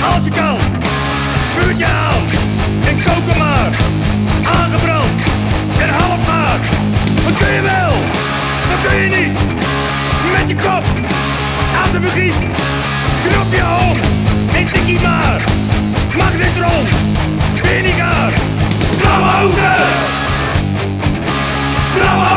als je kan. Vuurtje aan en kook hem maar. Aangebrand en half maar. Wat kun je wel, wat kun je niet. Met je kop als een vergiet. Knopje om en tikkie maar. Magnetron, vinegar. Blauwe ogen, blauwe